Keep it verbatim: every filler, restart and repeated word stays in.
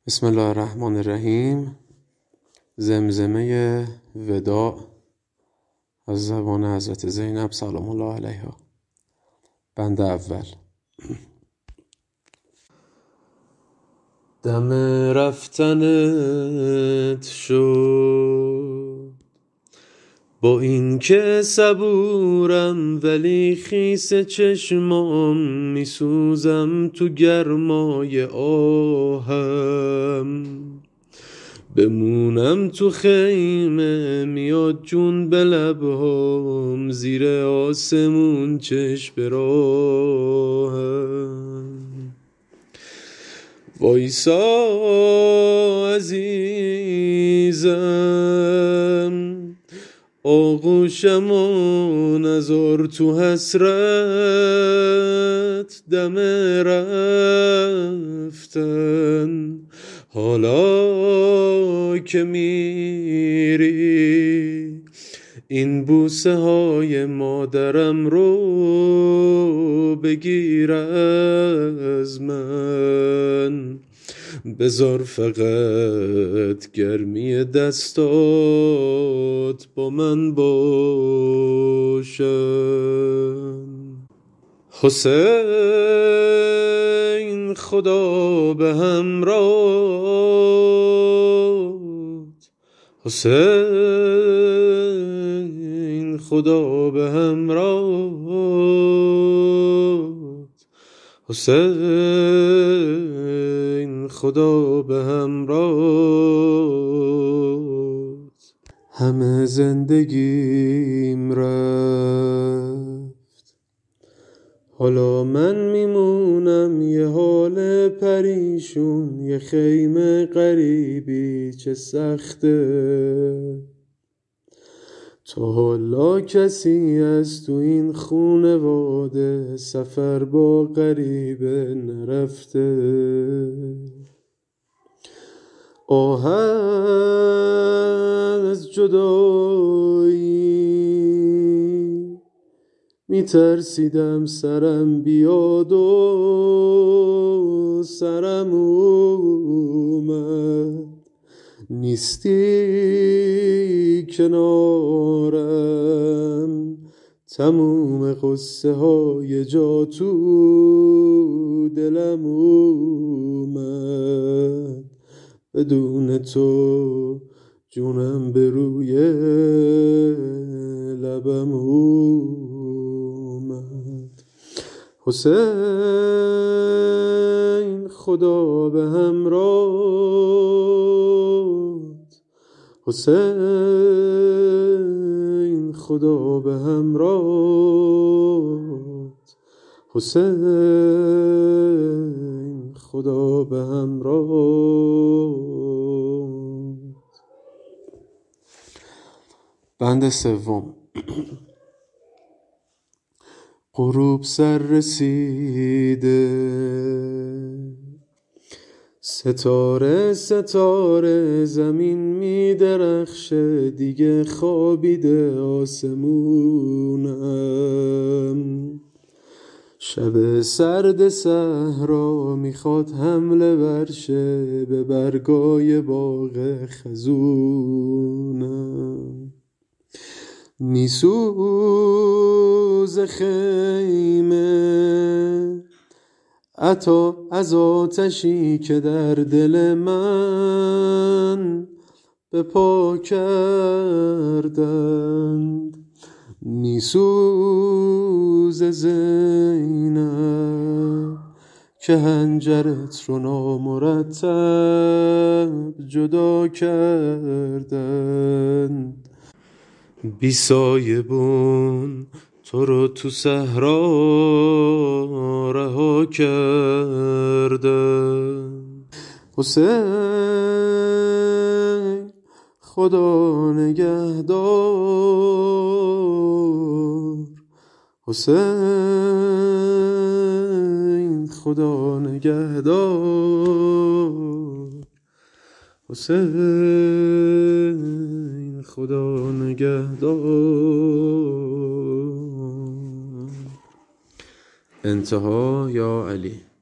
بسم الله الرحمن الرحیم. زمزمه وداع از زبان حضرت زینب سلام الله علیها. بند اول. دم رفتنت شد با این که صبورم، ولی خیس چشمام میسوزم تو گرمای آهم. بمونم تو خیمه میاد جون به لبهام، زیر آسمون چشم به راهم. وایسا عزیزم، آغوشمو نذار تو حسرت. دم رفتن حالا که میری، این بوسه های مادرم رو بگیر از من. بذار فقط گرمی دستات با من باشن. حسین خدا به همراهت، حسین خدا به همراهت، حسین خدا به همراهت. همه زندگیم رفت، حالا من میمونم یه حال پریشون، یه خیمه غریبی چه سخته. تا حالا کسی از تو این خونواده سفر با غریبه نرفته. آه از جدایی میترسیدم سرم بیاد و سرم اومد. نیستی کنارم، تموم قصه های جا تو دلم اومد. بدون تو جونم به روی لبم اومد. حسین خدا به همراهت، حسین خدا به همراهت، حسین خدا به همراهت. بند سوم. غروب سر رسیده، ستاره ستاره زمین می درخشه، دیگه خوابیده آسمونم. شب سرد صحرا میخواد حمله ورشه به برگای باغ خزونم. میسوز خیمه عطا از آتشی که در دل من به پا کردند. میسوز زینب که هنجرت رو نامرتب جدا کردند. بی سایبون تو رو تو صحرا رها کردن. حسین خدا نگهدار، حسین خدا نگهدار، حسین خدا نگهدار. انتها یا علی.